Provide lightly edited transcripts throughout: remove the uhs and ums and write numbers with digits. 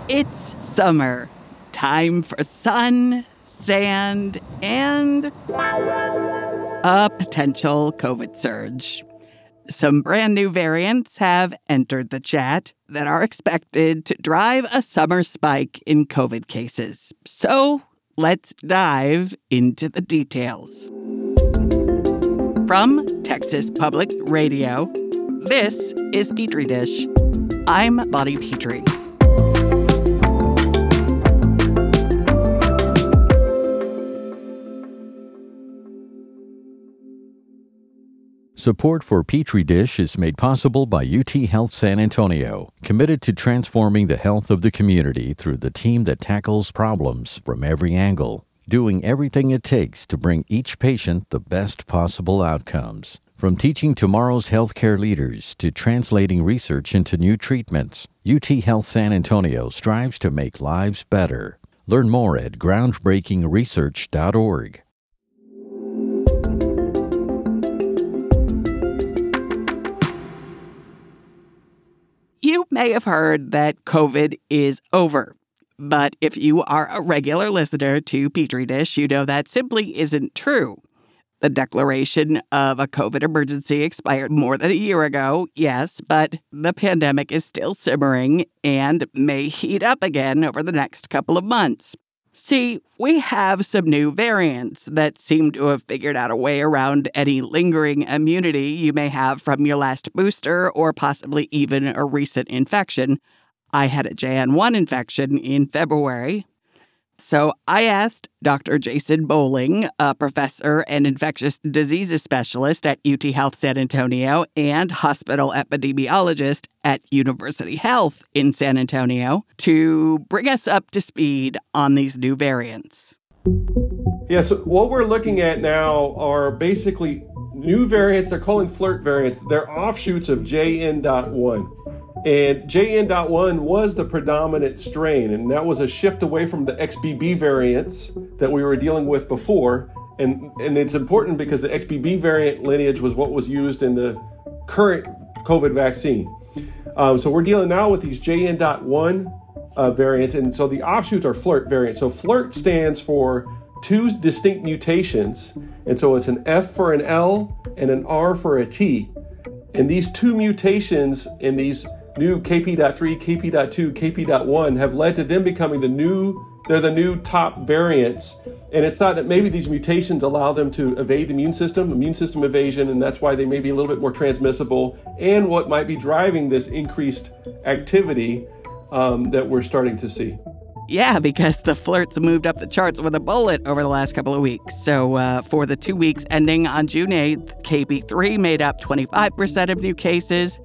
It's summer. Time for sun, sand, and a potential COVID surge. Some brand new variants have entered the chat that are expected to drive a summer spike in COVID cases. So let's dive into the details. From Texas Public Radio, this is Petri Dish. I'm Bonnie Petrie. Support for Petri Dish is made possible by UT Health San Antonio, committed to transforming the health of the community through the team that tackles problems from every angle, doing everything it takes to bring each patient the best possible outcomes. From teaching tomorrow's healthcare leaders to translating research into new treatments, UT Health San Antonio strives to make lives better. Learn more at groundbreakingresearch.org. You may have heard that COVID is over. But if you are a regular listener to Petri Dish, you know that simply isn't true. The declaration of a COVID emergency expired more than a year ago, yes, but the pandemic is still simmering and may heat up again over the next couple of months. See, we have some new variants that seem to have figured out a way around any lingering immunity you may have from your last booster or possibly even a recent infection. I had a JN1 infection in February. So I asked Dr. Jason Bowling, a professor and infectious diseases specialist at UT Health San Antonio and hospital epidemiologist at University Health in San Antonio, to bring us up to speed on these new variants. Yeah, so what we're looking at now are basically new variants. They're calling flirt variants. They're offshoots of JN.1. And JN.1 was the predominant strain, and that was a shift away from the XBB variants that we were dealing with before. And it's important because the XBB variant lineage was what was used in the current COVID vaccine. So we're dealing now with these JN.1 variants, and so the offshoots are flirt variants. So flirt stands for two distinct mutations, and so it's an F for an L and an R for a T. And these two mutations in these new KP.3, KP.2, KP.1 have led to them becoming the new top variants. And it's thought that maybe these mutations allow them to evade the immune system evasion, and that's why they may be a little bit more transmissible, and what might be driving this increased activity that we're starting to see. Yeah, because the flirts moved up the charts with a bullet over the last couple of weeks. So for the 2 weeks ending on June 8th, KP3 made up 25% of new cases,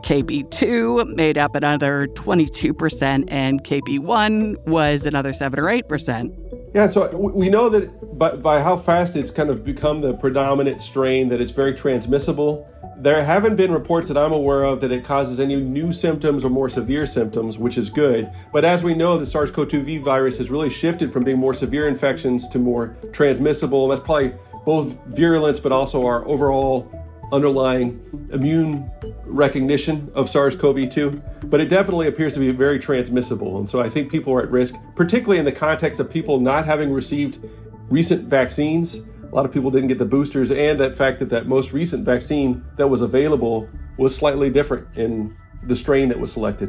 KP2 made up another 22%, and KP1 was another 7 or 8%. Yeah, so we know that by how fast it's kind of become the predominant strain, that it's very transmissible. There haven't been reports that I'm aware of that it causes any new symptoms or more severe symptoms, which is good. But as we know, the SARS-CoV-2 virus has really shifted from being more severe infections to more transmissible. That's probably both virulence, but also our overall underlying immune recognition of SARS-CoV-2, but it definitely appears to be very transmissible. And so I think people are at risk, particularly in the context of people not having received recent vaccines. A lot of people didn't get the boosters, and that fact that most recent vaccine that was available was slightly different in the strain that was selected.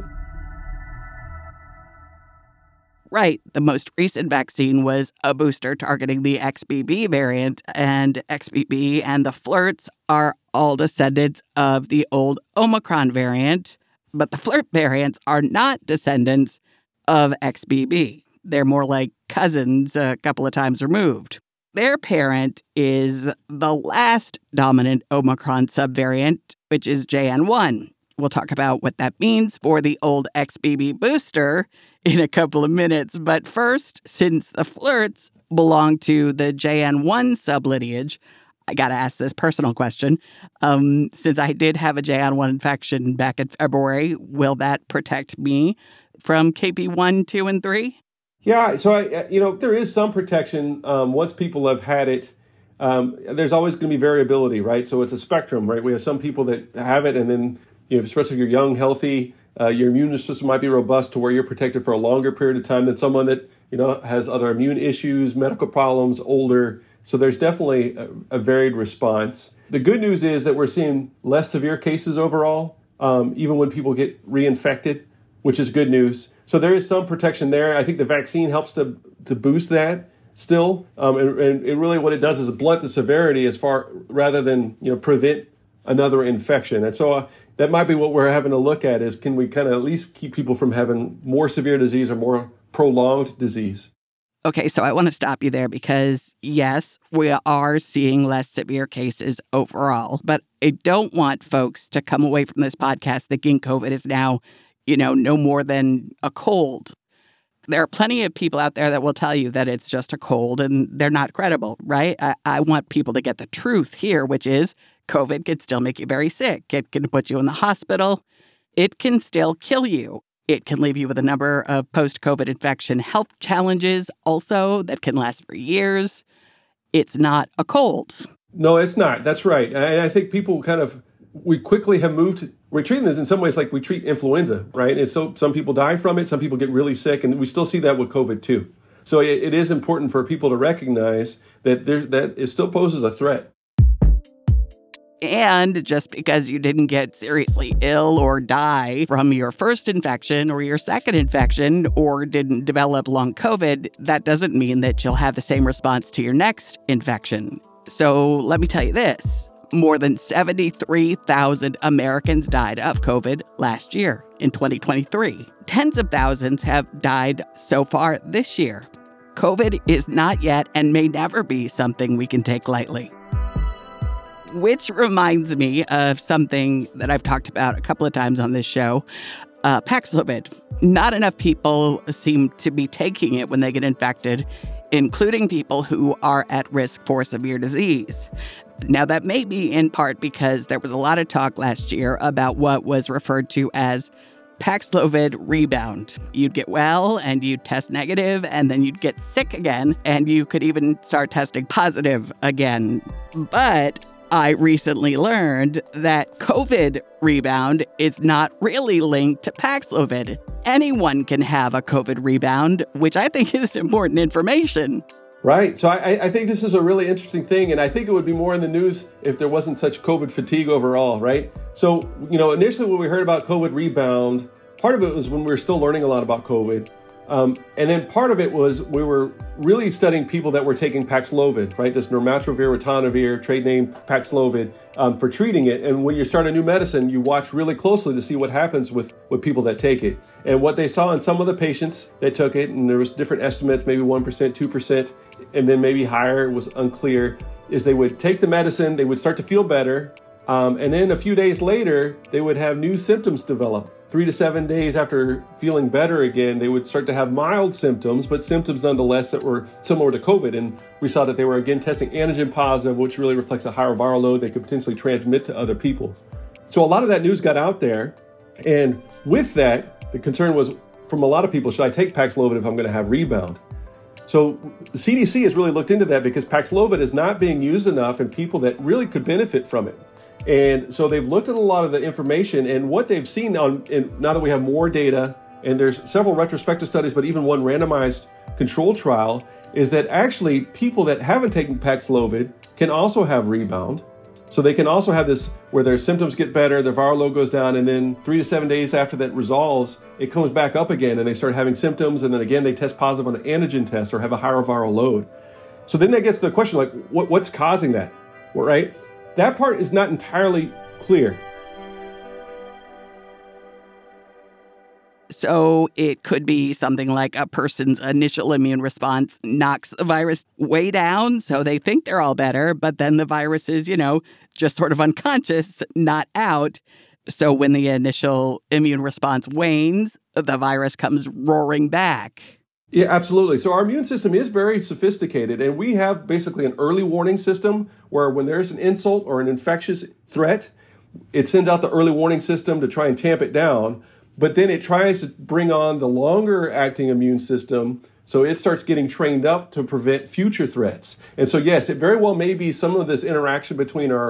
Right. The most recent vaccine was a booster targeting the XBB variant, and XBB and the flirts are all descendants of the old Omicron variant, but the flirt variants are not descendants of XBB. They're more like cousins a couple of times removed. Their parent is the last dominant Omicron subvariant, which is JN1. We'll talk about what that means for the old XBB booster in a couple of minutes. But first, since the flirts belong to the JN1 sublineage, I got to ask this personal question. Since I did have a JN1 infection back in February, will that protect me from KP1, 2, and 3? Yeah, so there is some protection once people have had it. There's always going to be variability, right? So it's a spectrum, right? We have some people that have it, and then especially if you're young, healthy, Your immune system might be robust to where you're protected for a longer period of time than someone that, has other immune issues, medical problems, older. So there's definitely a varied response. The good news is that we're seeing less severe cases overall, even when people get reinfected, which is good news. So there is some protection there. I think the vaccine helps to boost that still. And really what it does is blunt the severity rather than, prevent another infection. And so that might be what we're having to look at is, can we kind of at least keep people from having more severe disease or more prolonged disease? Okay, so I want to stop you there because, yes, we are seeing less severe cases overall, but I don't want folks to come away from this podcast thinking COVID is now, no more than a cold. There are plenty of people out there that will tell you that it's just a cold and they're not credible, right? I want people to get the truth here, which is COVID can still make you very sick. It can put you in the hospital. It can still kill you. It can leave you with a number of post-COVID infection health challenges also that can last for years. It's not a cold. No, it's not. That's right. And I think people we quickly have moved. We're treating this in some ways like we treat influenza, right? And so some people die from it. Some people get really sick. And we still see that with COVID too. So it is important for people to recognize that it still poses a threat. And just because you didn't get seriously ill or die from your first infection or your second infection or didn't develop long COVID, that doesn't mean that you'll have the same response to your next infection. So let me tell you this. More than 73,000 Americans died of COVID last year in 2023. Tens of thousands have died so far this year. COVID is not yet and may never be something we can take lightly. Which reminds me of something that I've talked about a couple of times on this show, Paxlovid. Not enough people seem to be taking it when they get infected, including people who are at risk for severe disease. Now, that may be in part because there was a lot of talk last year about what was referred to as Paxlovid rebound. You'd get well and you'd test negative and then you'd get sick again and you could even start testing positive again. But I recently learned that COVID rebound is not really linked to Paxlovid. Anyone can have a COVID rebound, which I think is important information. Right. So I think this is a really interesting thing, and I think it would be more in the news if there wasn't such COVID fatigue overall, right? So, initially when we heard about COVID rebound, part of it was when we were still learning a lot about COVID. And then part of it was we were really studying people that were taking Paxlovid, right? This nirmatrelvir, ritonavir, trade name Paxlovid, for treating it. And when you start a new medicine, you watch really closely to see what happens with people that take it. And what they saw in some of the patients that took it, and there was different estimates, maybe 1%, 2%, and then maybe higher, it was unclear, is they would take the medicine, they would start to feel better, and then a few days later, they would have new symptoms develop. 3 to 7 days after feeling better again, they would start to have mild symptoms, but symptoms nonetheless that were similar to COVID. And we saw that they were again testing antigen positive, which really reflects a higher viral load they could potentially transmit to other people. So a lot of that news got out there. And with that, the concern was from a lot of people, should I take Paxlovid if I'm going to have rebound? So the CDC has really looked into that because Paxlovid is not being used enough in people that really could benefit from it. And so they've looked at a lot of the information, and what they've seen now that we have more data, and there's several retrospective studies, but even one randomized control trial, is that actually people that haven't taken Paxlovid can also have rebound. So they can also have this where their symptoms get better, their viral load goes down, and then 3 to 7 days after that resolves, it comes back up again and they start having symptoms, and then again they test positive on an antigen test or have a higher viral load. So then that gets to the question, like, what's causing that, right? That part is not entirely clear. So it could be something like a person's initial immune response knocks the virus way down, so they think they're all better, but then the virus is, just sort of unconscious, not out. So when the initial immune response wanes, the virus comes roaring back. Yeah, absolutely. So our immune system is very sophisticated, and we have basically an early warning system where when there's an insult or an infectious threat, it sends out the early warning system to try and tamp it down. But then it tries to bring on the longer acting immune system, so it starts getting trained up to prevent future threats. And so, yes, it very well may be some of this interaction between our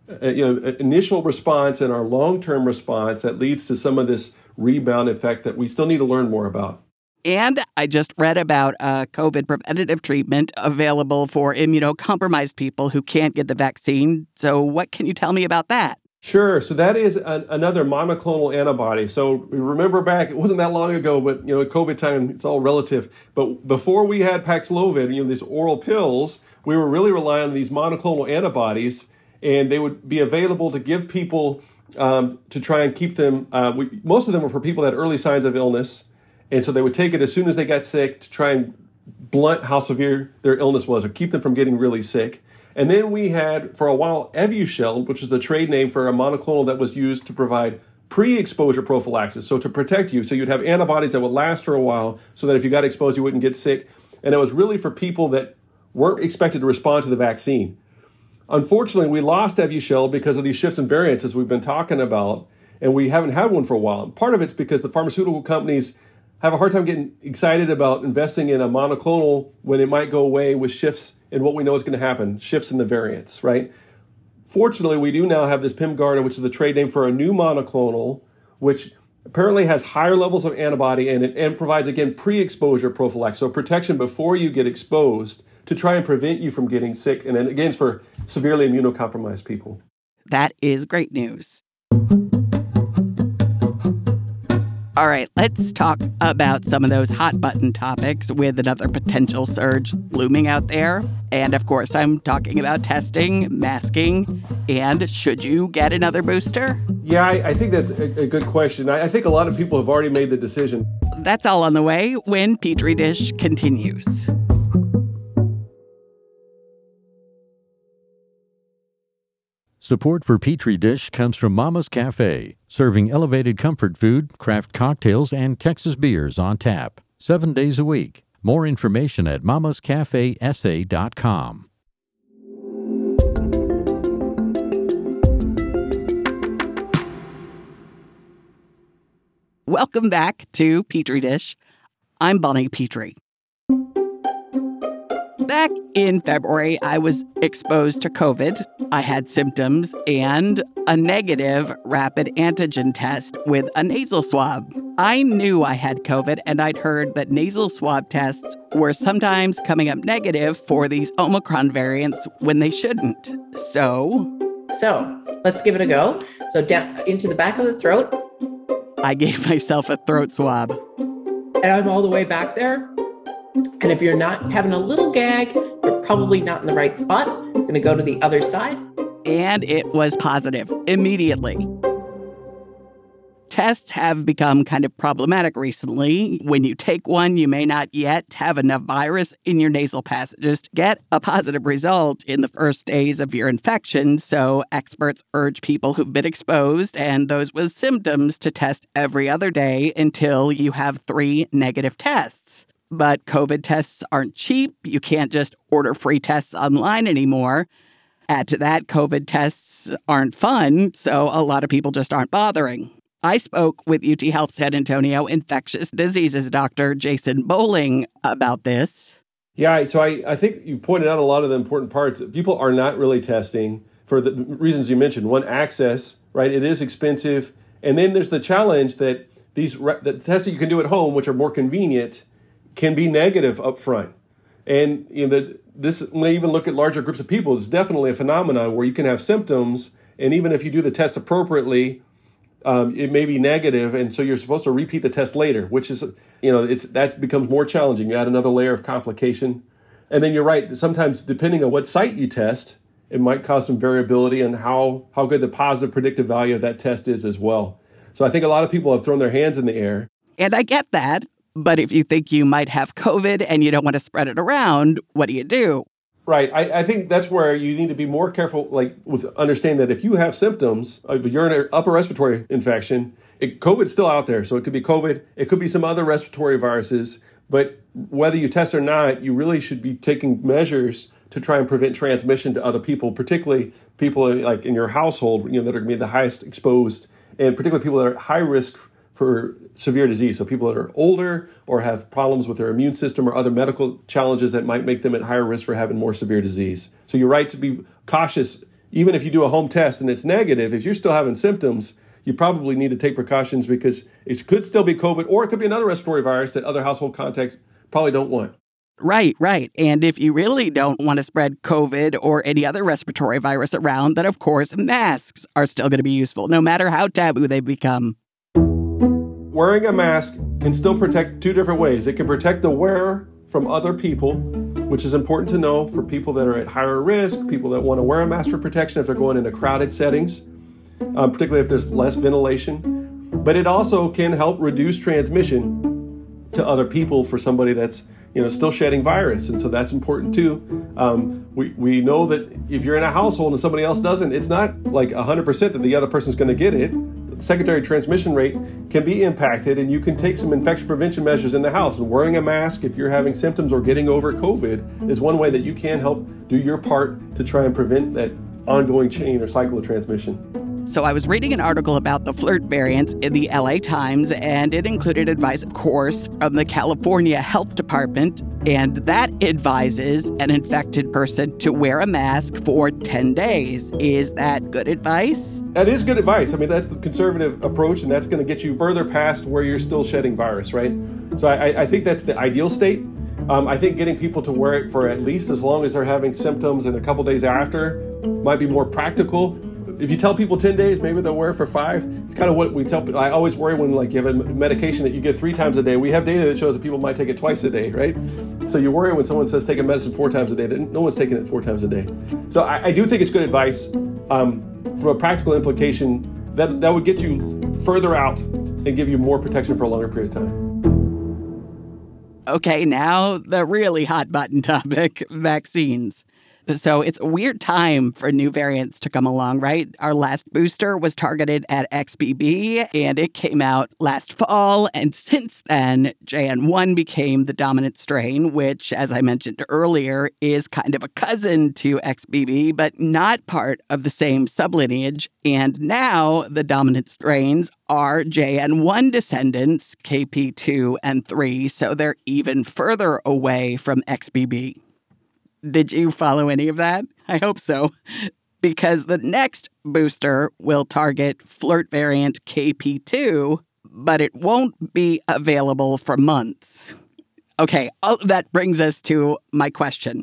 initial response and our long-term response that leads to some of this rebound effect that we still need to learn more about. And I just read about a COVID preventative treatment available for immunocompromised people who can't get the vaccine. So what can you tell me about that? Sure. So that is another monoclonal antibody. So remember back, it wasn't that long ago, but COVID time, it's all relative. But before we had Paxlovid, these oral pills, we were really relying on these monoclonal antibodies, and they would be available to give people to try and keep them. Most of them were for people that had early signs of illness, and so they would take it as soon as they got sick to try and blunt how severe their illness was or keep them from getting really sick. And then we had, for a while, Evusheld, which is the trade name for a monoclonal that was used to provide pre-exposure prophylaxis, so to protect you. So you'd have antibodies that would last for a while so that if you got exposed, you wouldn't get sick. And it was really for people that weren't expected to respond to the vaccine. Unfortunately, we lost Evusheld because of these shifts in variants, as we've been talking about, and we haven't had one for a while. And part of it's because the pharmaceutical companies have a hard time getting excited about investing in a monoclonal when it might go away with shifts in what we know is going to happen, shifts in the variants, right? Fortunately, we do now have this Pemgarda, which is the trade name for a new monoclonal, which apparently has higher levels of antibody in it and provides, again, pre-exposure prophylaxis, so protection before you get exposed to try and prevent you from getting sick. And then, again, it's for severely immunocompromised people. That is great news. All right, let's talk about some of those hot button topics with another potential surge looming out there. And of course, I'm talking about testing, masking, and should you get another booster? Yeah, I think that's a good question. I think a lot of people have already made the decision. That's all on the way when Petri Dish continues. Support for Petri Dish comes from Mama's Cafe, serving elevated comfort food, craft cocktails, and Texas beers on tap, 7 days a week. More information at mamascafesa.com. Welcome back to Petri Dish. I'm Bonnie Petrie. Back in February, I was exposed to COVID. I had symptoms and a negative rapid antigen test with a nasal swab. I knew I had COVID, and I'd heard that nasal swab tests were sometimes coming up negative for these Omicron variants when they shouldn't. So let's give it a go. So down into the back of the throat. I gave myself a throat swab. And I'm all the way back there. And if you're not having a little gag, you're probably not in the right spot. I'm going to go to the other side. And it was positive immediately. Tests have become kind of problematic recently. When you take one, you may not yet have enough virus in your nasal passages to get a positive result in the first days of your infection. So experts urge people who've been exposed and those with symptoms to test every other day until you have 3 negative tests. But COVID tests aren't cheap. You can't just order free tests online anymore. Add to that, COVID tests aren't fun, so a lot of people just aren't bothering. I spoke with UT Health San Antonio infectious diseases doctor Jason Bowling about this. Yeah, so I think you pointed out a lot of the important parts. People are not really testing for the reasons you mentioned. One, access, right? It is expensive. And then there's the challenge that the tests that you can do at home, which are more convenient, can be negative up front. And this, when I even look at larger groups of people, it's definitely a phenomenon where you can have symptoms, and even if you do the test appropriately, it may be negative, and so you're supposed to repeat the test later, which is, that becomes more challenging. You add another layer of complication. And then you're right, sometimes depending on what site you test, it might cause some variability in how good the positive predictive value of that test is as well. So I think a lot of people have thrown their hands in the air. And I get that. But if you think you might have COVID and you don't want to spread it around, what do you do? Right. I think that's where you need to be more careful, with understanding that if you have symptoms of a urinary upper respiratory infection, COVID's still out there. So it could be COVID, it could be some other respiratory viruses. But whether you test or not, you really should be taking measures to try and prevent transmission to other people, particularly people like in your household, that are going to be the highest exposed, and particularly people that are at high risk for severe disease. So people that are older or have problems with their immune system or other medical challenges that might make them at higher risk for having more severe disease. So you're right to be cautious even if you do a home test and it's negative, if you're still having symptoms, you probably need to take precautions because it could still be COVID, or it could be another respiratory virus that other household contacts probably don't want. Right. And if you really don't want to spread COVID or any other respiratory virus around, then of course masks are still going to be useful, no matter how taboo they become. Wearing a mask can still protect two different ways. It can protect the wearer from other people, which is important to know for people that are at higher risk, people that want to wear a mask for protection if they're going into crowded settings, particularly if there's less ventilation. But it also can help reduce transmission to other people for somebody that's still shedding virus. And so that's important too. We know that if you're in a household and somebody else doesn't, it's not like 100% that the other person's going to get it. Secondary transmission rate can be impacted, and you can take some infection prevention measures in the house. And wearing a mask if you're having symptoms or getting over COVID is one way that you can help do your part to try and prevent that ongoing chain or cycle of transmission. So I was reading an article about the flirt variants in the LA Times, and it included advice, of course, from the California Health Department, and that advises an infected person to wear a mask for 10 days. Is that good advice? That is good advice. I mean, that's the conservative approach, and that's going to get you further past where you're still shedding virus, right? So I think that's the ideal state. I think getting people to wear it for at least as long as they're having symptoms and a couple days after might be more practical. If you tell people 10 days, maybe they'll wear it for 5. It's kind of what we tell people. I always worry when you have a medication that you get 3 times a day. We have data that shows that people might take it twice a day, right? So you worry when someone says take a medicine 4 times a day. No one's taking it 4 times a day. So I do think it's good advice. For a practical implication, that would get you further out and give you more protection for a longer period of time. Okay, now the really hot button topic, vaccines. So it's a weird time for new variants to come along, right? Our last booster was targeted at XBB, and it came out last fall. And since then, JN1 became the dominant strain, which, as I mentioned earlier, is kind of a cousin to XBB, but not part of the same sublineage. And now the dominant strains are JN1 descendants, KP2 and 3, so they're even further away from XBB. Did you follow any of that? I hope so, because the next booster will target flirt variant KP2, but it won't be available for months. Okay, that brings us to my question.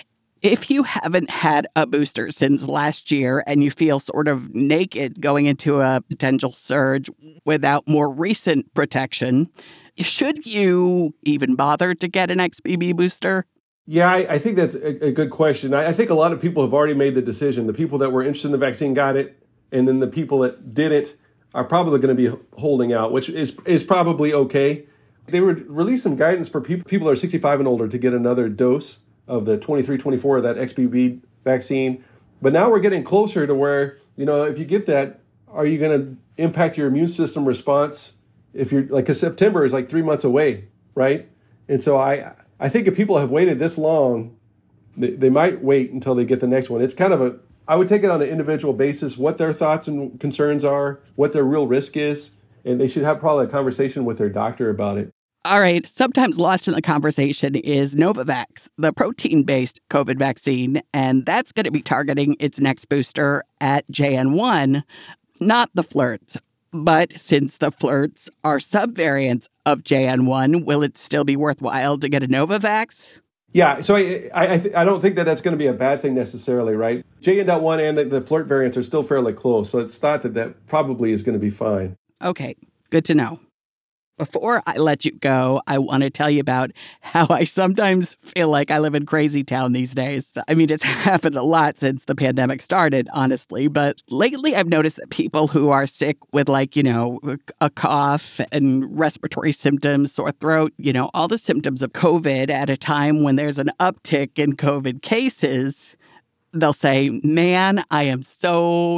If you haven't had a booster since last year and you feel sort of naked going into a potential surge without more recent protection, should you even bother to get an XBB booster? Yeah, I think that's a good question. I think a lot of people have already made the decision. The people that were interested in the vaccine got it, and then the people that didn't are probably going to be holding out, which is probably okay. They would release some guidance for people that are 65 and older to get another dose of the 23-24 of that XBB vaccine. But now we're getting closer to where, if you get that, are you going to impact your immune system response? If you're because September is like 3 months away, right? And so I think if people have waited this long, they might wait until they get the next one. It's kind of I would take it on an individual basis, what their thoughts and concerns are, what their real risk is, and they should have probably a conversation with their doctor about it. All right, sometimes lost in the conversation is Novavax, the protein-based COVID vaccine, and that's going to be targeting its next booster at JN1, not the flirts. But since the flirts are subvariants of JN1, will it still be worthwhile to get a Novavax? Yeah, so I don't think that's going to be a bad thing necessarily, right? JN.1 and the flirt variants are still fairly close, so it's thought that probably is going to be fine. Okay, good to know. Before I let you go, I want to tell you about how I sometimes feel like I live in crazy town these days. I mean, it's happened a lot since the pandemic started, honestly, but lately I've noticed that people who are sick with a cough and respiratory symptoms, sore throat, all the symptoms of COVID at a time when there's an uptick in COVID cases, they'll say, man, I am so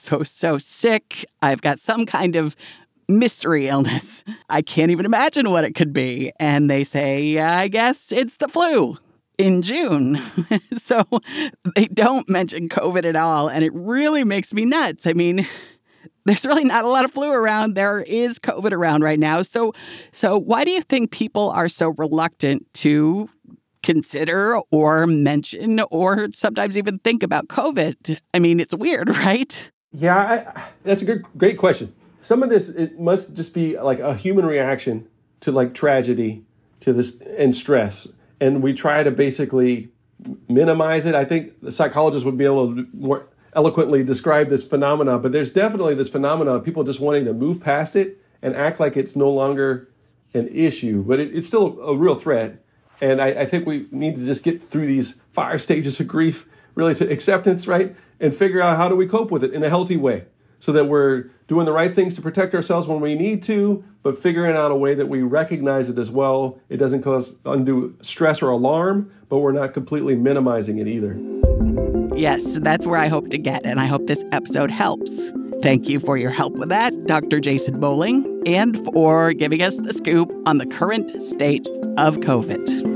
sick. I've got some kind of mystery illness. I can't even imagine what it could be. And they say, I guess it's the flu in June. So they don't mention COVID at all. And it really makes me nuts. I mean, there's really not a lot of flu around. There is COVID around right now. So why do you think people are so reluctant to consider or mention or sometimes even think about COVID? I mean, it's weird, right? Yeah, that's a great question. Some of this, it must just be like a human reaction to like tragedy, to this and stress. And we try to basically minimize it. I think the psychologists would be able to more eloquently describe this phenomena, but there's definitely this phenomena of people just wanting to move past it and act like it's no longer an issue, but it's still a real threat. And I think we need to just get through these 5 stages of grief, really to acceptance, right? And figure out how do we cope with it in a healthy way so that we're doing the right things to protect ourselves when we need to, but figuring out a way that we recognize it as well. It doesn't cause undue stress or alarm, but we're not completely minimizing it either. Yes, that's where I hope to get, and I hope this episode helps. Thank you for your help with that, Dr. Jason Bowling, and for giving us the scoop on the current state of COVID.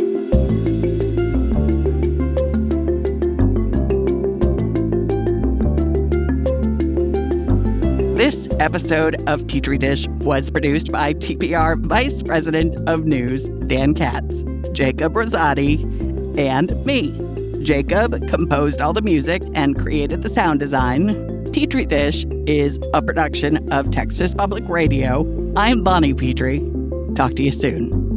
This episode of Petri Dish was produced by TPR Vice President of News, Dan Katz, Jacob Rosati, and me. Jacob composed all the music and created the sound design. Petri Dish is a production of Texas Public Radio. I'm Bonnie Petrie. Talk to you soon.